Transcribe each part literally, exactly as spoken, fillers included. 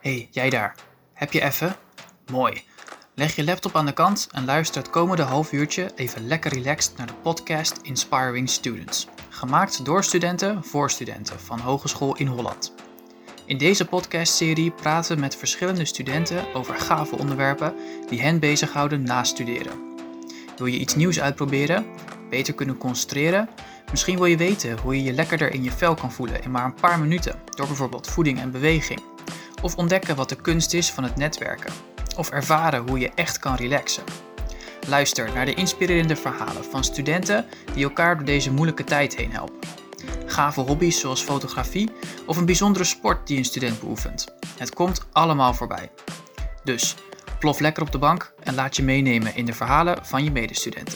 Hey, jij daar. Heb je even? Mooi. Leg je laptop aan de kant en luister het komende half uurtje even lekker relaxed naar de podcast Inspiring Students. Gemaakt door studenten voor studenten van Hogeschool in Holland. In deze podcastserie praten we met verschillende studenten over gave onderwerpen die hen bezighouden na studeren. Wil je iets nieuws uitproberen? Beter kunnen concentreren? Misschien wil je weten hoe je je lekkerder in je vel kan voelen in maar een paar minuten door bijvoorbeeld voeding en beweging. Of ontdekken wat de kunst is van het netwerken. Of ervaren hoe je echt kan relaxen. Luister naar de inspirerende verhalen van studenten die elkaar door deze moeilijke tijd heen helpen. Gave hobby's zoals fotografie of een bijzondere sport die een student beoefent. Het komt allemaal voorbij. Dus plof lekker op de bank en laat je meenemen in de verhalen van je medestudenten.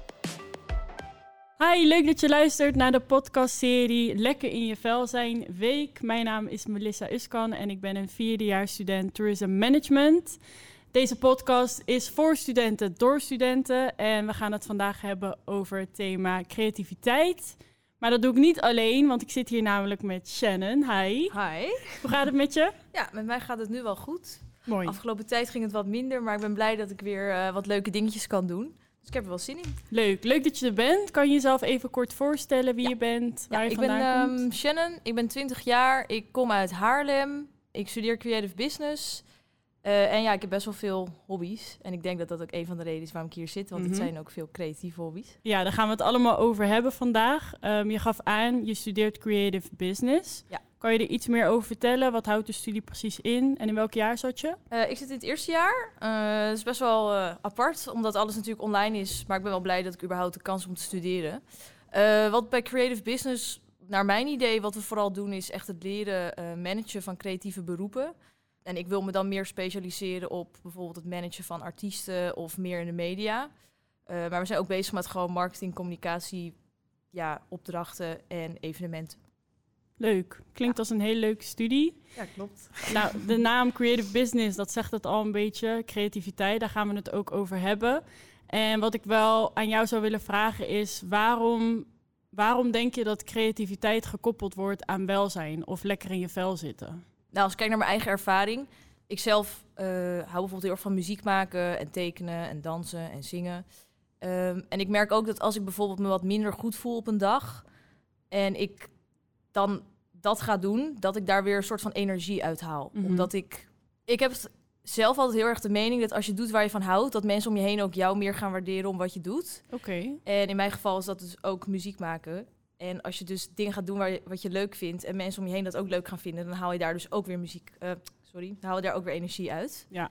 Hi, leuk dat je luistert naar de podcastserie Lekker in je vel zijn week. Mijn naam is Melissa Uskan en ik ben een vierdejaarsstudent Tourism Management. Deze podcast is voor studenten, door studenten en we gaan het vandaag hebben over het thema creativiteit. Maar dat doe ik niet alleen, want ik zit hier namelijk met Shannon. Hi. Hi. Hoe gaat het met je? Ja, met mij gaat het nu wel goed. Mooi. Afgelopen tijd ging het wat minder, maar ik ben blij dat ik weer uh, wat leuke dingetjes kan doen. Dus ik heb er wel zin in. Leuk. Leuk dat je er bent. Kan je jezelf even kort voorstellen wie ja. je bent, waar ja, je ik vandaan ben um, komt? Shannon, ik ben twintig jaar, ik kom uit Haarlem. Ik studeer Creative Business. Uh, en ja, ik heb best wel veel hobby's. En ik denk dat dat ook een van de redenen is waarom ik hier zit, want mm-hmm. het zijn ook veel creatieve hobby's. Ja, daar gaan we het allemaal over hebben vandaag. Um, je gaf aan, je studeert Creative Business. Ja. Kan je er iets meer over vertellen? Wat houdt de studie precies in? En in welk jaar zat je? Uh, ik zit in het eerste jaar. Uh, dat is best wel uh, apart, omdat alles natuurlijk online is. Maar ik ben wel blij dat ik überhaupt de kans heb om te studeren. Uh, wat bij Creative Business, naar mijn idee, wat we vooral doen, is echt het leren uh, managen van creatieve beroepen. En ik wil me dan meer specialiseren op bijvoorbeeld het managen van artiesten of meer in de media. Uh, maar we zijn ook bezig met gewoon marketing, communicatie, ja, opdrachten en evenementen. Leuk. Klinkt ja. als een hele leuke studie. Ja, klopt. Nou, de naam Creative Business, dat zegt het al een beetje. Creativiteit, daar gaan we het ook over hebben. En wat ik wel aan jou zou willen vragen is, waarom, waarom denk je dat creativiteit gekoppeld wordt aan welzijn of lekker in je vel zitten? Nou, als ik kijk naar mijn eigen ervaring. Ik zelf uh, hou bijvoorbeeld heel erg van muziek maken en tekenen en dansen en zingen. Um, en ik merk ook dat als ik bijvoorbeeld me wat minder goed voel op een dag en ik dan dat ga doen, dat ik daar weer een soort van energie uit haal. Mm-hmm. Omdat ik... Ik heb zelf altijd heel erg de mening dat als je doet waar je van houdt, dat mensen om je heen ook jou meer gaan waarderen om wat je doet. Oké. Okay. En in mijn geval is dat dus ook muziek maken. En als je dus dingen gaat doen waar je, wat je leuk vindt en mensen om je heen dat ook leuk gaan vinden, dan haal je daar dus ook weer muziek... Uh, sorry, dan haal je daar ook weer energie uit. Ja.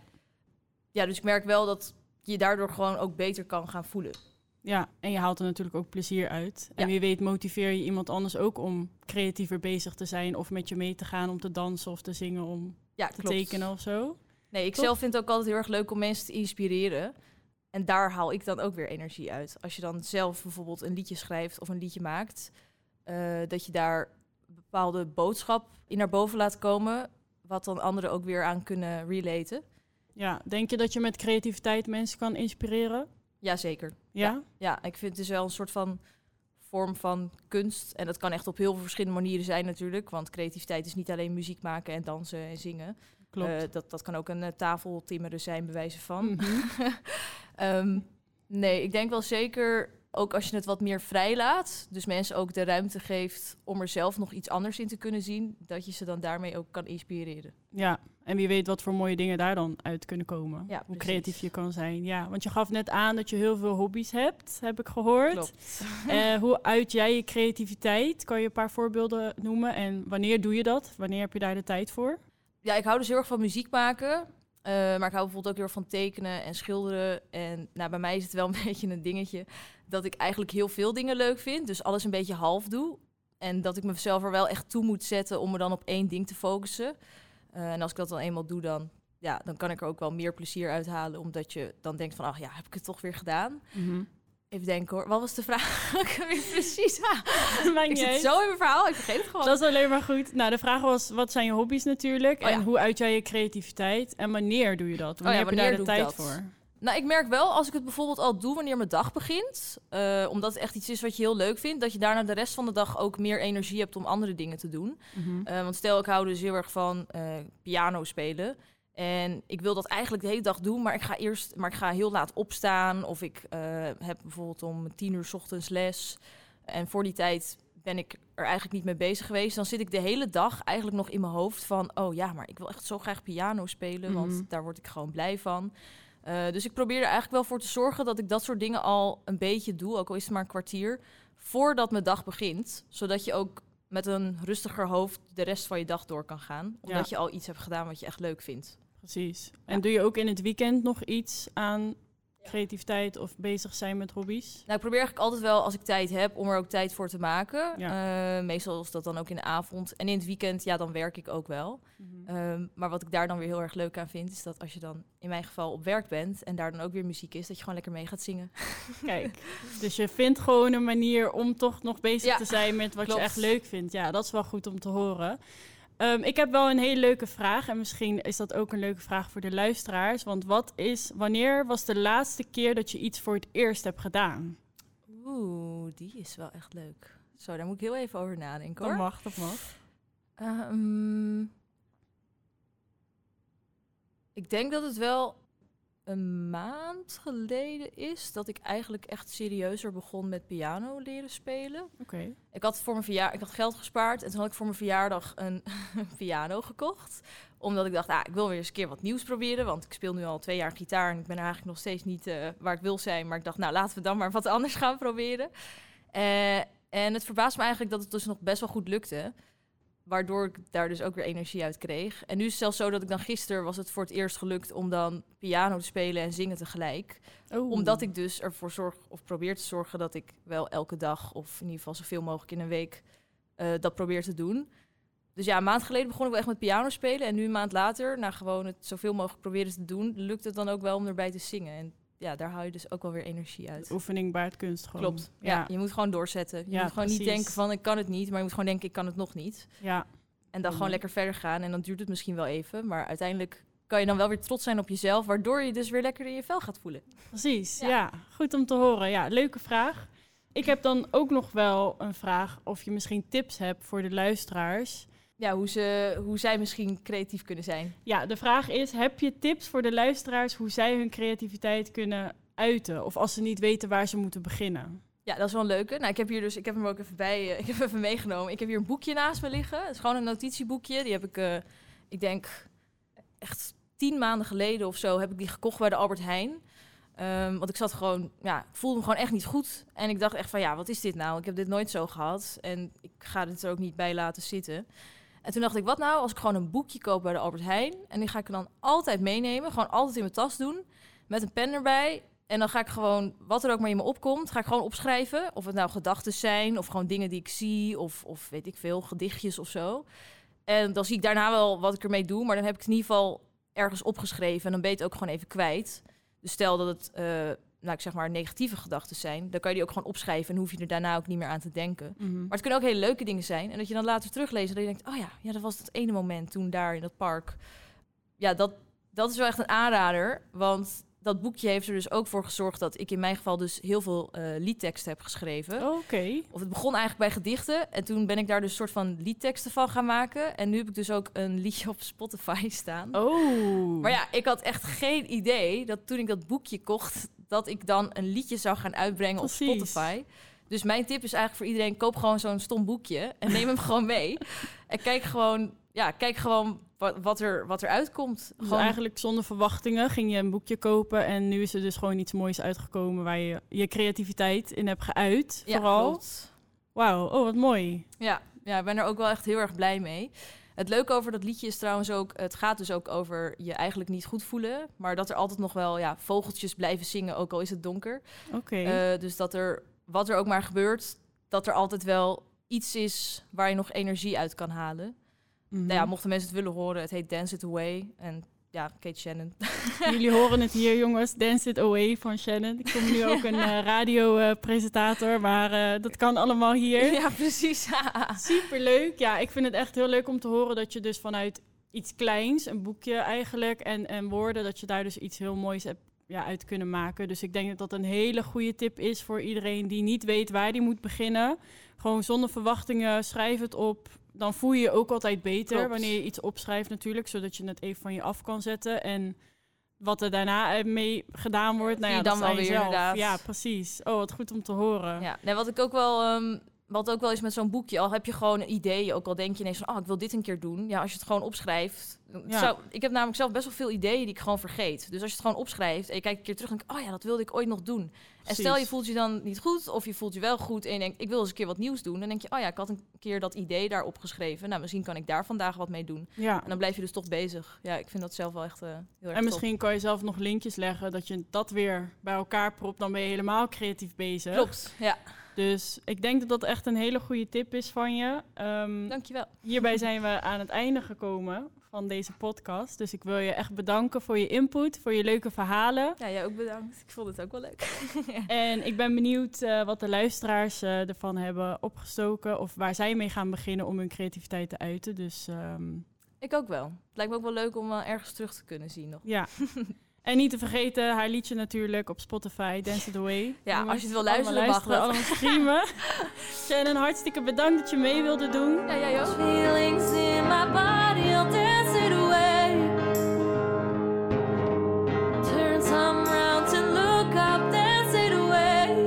Ja, dus ik merk wel dat je daardoor gewoon ook beter kan gaan voelen. Ja, en je haalt er natuurlijk ook plezier uit. En ja. wie weet motiveer je iemand anders ook om creatiever bezig te zijn of met je mee te gaan om te dansen of te zingen, om ja, te klopt. tekenen of zo. Nee, ik Top. zelf vind het ook altijd heel erg leuk om mensen te inspireren. En daar haal ik dan ook weer energie uit. Als je dan zelf bijvoorbeeld een liedje schrijft of een liedje maakt, uh, dat je daar een bepaalde boodschap in naar boven laat komen, wat dan anderen ook weer aan kunnen relaten. Ja, denk je dat je met creativiteit mensen kan inspireren? Jazeker. Ja? Ja, ja, ik vind het dus wel een soort van vorm van kunst. En dat kan echt op heel veel verschillende manieren zijn natuurlijk. Want creativiteit is niet alleen muziek maken en dansen en zingen. Klopt. Uh, dat, dat kan ook een uh, tafeltimmeren zijn, bij wijze van. Mm-hmm. um, nee, ik denk wel zeker, ook als je het wat meer vrij laat, dus mensen ook de ruimte geeft om er zelf nog iets anders in te kunnen zien, dat je ze dan daarmee ook kan inspireren. Ja, en wie weet wat voor mooie dingen daar dan uit kunnen komen. Ja, hoe precies. creatief je kan zijn. Ja, want je gaf net aan dat je heel veel hobby's hebt, heb ik gehoord. Klopt. Uh, hoe uit jij je creativiteit? Kan je een paar voorbeelden noemen? En wanneer doe je dat? Wanneer heb je daar de tijd voor? Ja, ik hou dus heel erg van muziek maken. Uh, maar ik hou bijvoorbeeld ook heel erg van tekenen en schilderen. En nou, bij mij is het wel een beetje een dingetje dat ik eigenlijk heel veel dingen leuk vind. Dus alles een beetje half doe. En dat ik mezelf er wel echt toe moet zetten om me dan op één ding te focussen. Uh, en als ik dat dan eenmaal doe, dan, ja, dan kan ik er ook wel meer plezier uithalen. Omdat je dan denkt van, ach ja, heb ik het toch weer gedaan? Mm-hmm. Even denken hoor, wat was de vraag? Precies. Ah, ik zit uit. zo in mijn verhaal, ik vergeet het gewoon. Dat is alleen maar goed. Nou, de vraag was, wat zijn je hobby's natuurlijk? Oh, en ja. hoe uit jij je creativiteit? En wanneer doe je dat? Wanneer, oh, ja, wanneer heb je daar de tijd dat? voor? Nou, ik merk wel, als ik het bijvoorbeeld al doe wanneer mijn dag begint, uh, omdat het echt iets is wat je heel leuk vindt, dat je daarna de rest van de dag ook meer energie hebt om andere dingen te doen. Mm-hmm. Uh, want stel, ik hou dus heel erg van uh, piano spelen. En ik wil dat eigenlijk de hele dag doen, maar ik ga eerst, maar ik ga heel laat opstaan. Of ik uh, heb bijvoorbeeld om tien uur 's ochtends les. En voor die tijd ben ik er eigenlijk niet mee bezig geweest. Dan zit ik de hele dag eigenlijk nog in mijn hoofd van, oh ja, maar ik wil echt zo graag piano spelen, Mm-hmm. want daar word ik gewoon blij van. Uh, dus ik probeer er eigenlijk wel voor te zorgen dat ik dat soort dingen al een beetje doe, ook al is het maar een kwartier, voordat mijn dag begint. Zodat je ook met een rustiger hoofd de rest van je dag door kan gaan. Omdat Ja. je al iets hebt gedaan wat je echt leuk vindt. Precies. En Ja. doe je ook in het weekend nog iets aan creativiteit of bezig zijn met hobby's? Nou, ik probeer eigenlijk altijd wel, als ik tijd heb, om er ook tijd voor te maken. Ja. Uh, meestal is dat dan ook in de avond. En in het weekend, ja, dan werk ik ook wel. Mm-hmm. Um, maar wat ik daar dan weer heel erg leuk aan vind, is dat als je dan in mijn geval op werk bent en daar dan ook weer muziek is, dat je gewoon lekker mee gaat zingen. Kijk, dus je vindt gewoon een manier om toch nog bezig Ja, te zijn met wat klopt. je echt leuk vindt. Ja, dat is wel goed om te horen. Um, ik heb wel een hele leuke vraag en misschien is dat ook een leuke vraag voor de luisteraars. Want wat is, wanneer was de laatste keer dat je iets voor het eerst hebt gedaan? Oeh, die is wel echt leuk. Zo, daar moet ik heel even over nadenken, Dat hoor. mag, dat mag. Um, ik denk dat het wel een maand geleden is dat ik eigenlijk echt serieuzer begon met piano leren spelen. Oké. Okay. Ik had voor mijn verjaardag, ik had geld gespaard en toen had ik voor mijn verjaardag een piano gekocht. Omdat ik dacht, ah, ik wil weer eens een keer wat nieuws proberen, want ik speel nu al twee jaar gitaar en ik ben er eigenlijk nog steeds niet uh, waar ik wil zijn. Maar ik dacht, nou, laten we dan maar wat anders gaan proberen. Uh, en het verbaast me eigenlijk dat het dus nog best wel goed lukte. Waardoor ik daar dus ook weer energie uit kreeg. En nu is het zelfs zo dat ik dan gisteren was het voor het eerst gelukt om dan piano te spelen en zingen tegelijk. Oh. Omdat ik dus ervoor zorg, of probeer te zorgen dat ik wel elke dag, of in ieder geval zoveel mogelijk in een week, uh, dat probeer te doen. Dus ja, een maand geleden begon ik wel echt met piano spelen. En nu een maand later, na gewoon het zoveel mogelijk proberen te doen, lukt het dan ook wel om erbij te zingen. En ja, daar haal je dus ook wel weer energie uit. De oefening baart kunst gewoon. Klopt. Ja, ja, je moet gewoon doorzetten. Je ja, moet gewoon precies. niet denken van ik kan het niet, maar je moet gewoon denken ik kan het nog niet. Ja. En dan gewoon lekker verder gaan. En dan duurt het misschien wel even. Maar uiteindelijk kan je dan wel weer trots zijn op jezelf, waardoor je dus weer lekker in je vel gaat voelen. Precies, ja. ja. Goed om te horen. Ja, leuke vraag. Ik heb dan ook nog wel een vraag of je misschien tips hebt voor de luisteraars. Ja, hoe, ze, hoe zij misschien creatief kunnen zijn. Ja, de vraag is, heb je tips voor de luisteraars hoe zij hun creativiteit kunnen uiten? Of als ze niet weten waar ze moeten beginnen? Ja, dat is wel een leuke. Nou, ik heb hier dus, ik heb hem ook even bij, uh, ik heb even meegenomen. Ik heb hier een boekje naast me liggen. Het is gewoon een notitieboekje. Die heb ik, uh, ik denk, echt tien maanden geleden of zo heb ik die gekocht bij de Albert Heijn. Um, want ik zat gewoon, ja, ik voelde me gewoon echt niet goed. En ik dacht echt van, ja, wat is dit nou? Ik heb dit nooit zo gehad. En ik ga dit er ook niet bij laten zitten. En toen dacht ik, wat nou als ik gewoon een boekje koop bij de Albert Heijn? En die ga ik dan altijd meenemen. Gewoon altijd in mijn tas doen. Met een pen erbij. En dan ga ik gewoon, wat er ook maar in me opkomt, ga ik gewoon opschrijven. Of het nou gedachten zijn, of gewoon dingen die ik zie, of, of weet ik veel, gedichtjes of zo. En dan zie ik daarna wel wat ik ermee doe, maar dan heb ik het in ieder geval ergens opgeschreven. En dan ben je het ook gewoon even kwijt. Dus stel dat het, uh, nou ik zeg maar, negatieve gedachten zijn, dan kan je die ook gewoon opschrijven en hoef je er daarna ook niet meer aan te denken. Mm-hmm. Maar het kunnen ook hele leuke dingen zijn. En dat je dan later terugleest, dat je denkt, oh ja, ja, dat was het ene moment toen daar in dat park. Ja, dat, dat is wel echt een aanrader, want dat boekje heeft er dus ook voor gezorgd dat ik in mijn geval dus heel veel uh, liedteksten heb geschreven. Oké. Okay. Of het begon eigenlijk bij gedichten. En toen ben ik daar dus een soort van liedteksten van gaan maken. En nu heb ik dus ook een liedje op Spotify staan. Oh. Maar ja, ik had echt geen idee dat toen ik dat boekje kocht, dat ik dan een liedje zou gaan uitbrengen Precies. op Spotify. Dus mijn tip is eigenlijk voor iedereen, koop gewoon zo'n stom boekje en neem hem gewoon mee. En kijk gewoon, ja, kijk gewoon wat er, wat er uitkomt. Dus gewoon eigenlijk zonder verwachtingen ging je een boekje kopen en nu is er dus gewoon iets moois uitgekomen waar je je creativiteit in hebt geuit. Ja, vooral. Klopt. Wauw, oh wat mooi. Ja, ja, ik ben er ook wel echt heel erg blij mee. Het leuke over dat liedje is trouwens ook, het gaat dus ook over je eigenlijk niet goed voelen, maar dat er altijd nog wel ja, vogeltjes blijven zingen, ook al is het donker. Oké. Okay. Uh, dus dat er, wat er ook maar gebeurt, dat er altijd wel iets is waar je nog energie uit kan halen. Mm-hmm. Nou ja, mochten mensen het willen horen, het heet Dance It Away. En ja, Kate Shannon. Jullie horen het hier, jongens. Dance It Away van Shannon. Ik kom nu ook een uh, radiopresentator, uh, maar uh, dat kan allemaal hier. Ja, precies. Superleuk. Ja, ik vind het echt heel leuk om te horen dat je dus vanuit iets kleins, een boekje eigenlijk, en, en woorden, dat je daar dus iets heel moois hebt ja, uit kunnen maken. Dus ik denk dat dat een hele goede tip is voor iedereen die niet weet waar die moet beginnen. Gewoon zonder verwachtingen, schrijf het op. Dan voel je je ook altijd beter Klopt. wanneer je iets opschrijft natuurlijk, zodat je het even van je af kan zetten. En wat er daarna mee gedaan wordt, nou ja, je dat dan wel sta je weer, zelf. inderdaad. Ja, precies. Oh, wat goed om te horen. Ja, nee, wat ik ook wel, um, wat ook wel is met zo'n boekje, al heb je gewoon een idee, ook al denk je ineens van, oh, ik wil dit een keer doen. Ja, als je het gewoon opschrijft. Ja. Zou, ik heb namelijk zelf best wel veel ideeën die ik gewoon vergeet. Dus als je het gewoon opschrijft en je kijkt een keer terug en denkt, oh ja, dat wilde ik ooit nog doen. En Precies. stel je voelt je dan niet goed of je voelt je wel goed en je denkt, ik wil eens een keer wat nieuws doen. Dan denk je, oh ja, ik had een keer dat idee daar opgeschreven. Nou, misschien kan ik daar vandaag wat mee doen. Ja. En dan blijf je dus toch bezig. Ja, ik vind dat zelf wel echt uh, heel erg En top. misschien kan je zelf nog linkjes leggen, dat je dat weer bij elkaar propt. Dan ben je helemaal creatief bezig. Klopt, ja. Dus ik denk dat dat echt een hele goede tip is van je. Um, Dankjewel. hierbij zijn we aan het einde gekomen van deze podcast. Dus ik wil je echt bedanken voor je input, voor je leuke verhalen. Ja, jij ook bedankt. Ik vond het ook wel leuk. En ik ben benieuwd uh, wat de luisteraars uh, ervan hebben opgestoken. Of waar zij mee gaan beginnen om hun creativiteit te uiten. Dus um, Ik ook wel. Het lijkt me ook wel leuk om uh, ergens terug te kunnen zien nog. ja. En niet te vergeten, haar liedje natuurlijk op Spotify, Dance It Away. Ja, Jongens, als je het wil luisteren, mag luisteren, dat. allemaal streamen. Shannon, hartstikke bedankt dat je mee wilde doen. Ja, jij ook. Feelings in my body, I'll dance it away. Turn some round to look up, dance it away.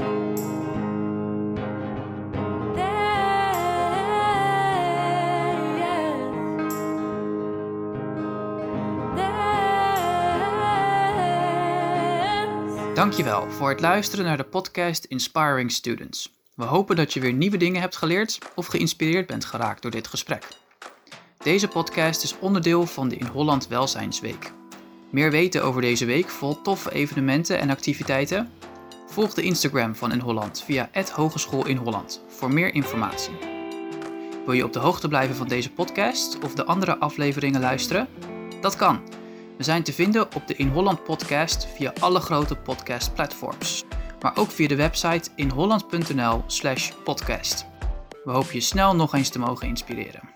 Dankjewel voor het luisteren naar de podcast Inspiring Students. We hopen dat je weer nieuwe dingen hebt geleerd of geïnspireerd bent geraakt door dit gesprek. Deze podcast is onderdeel van de In Holland Welzijnsweek. Meer weten over deze week vol toffe evenementen en activiteiten? Volg de Instagram van In Holland via at Hogeschool in Holland voor meer informatie. Wil je op de hoogte blijven van deze podcast of de andere afleveringen luisteren? Dat kan. We zijn te vinden op de In Holland podcast via alle grote podcastplatforms, maar ook via de website inholland punt n l slash podcast. We hopen je snel nog eens te mogen inspireren.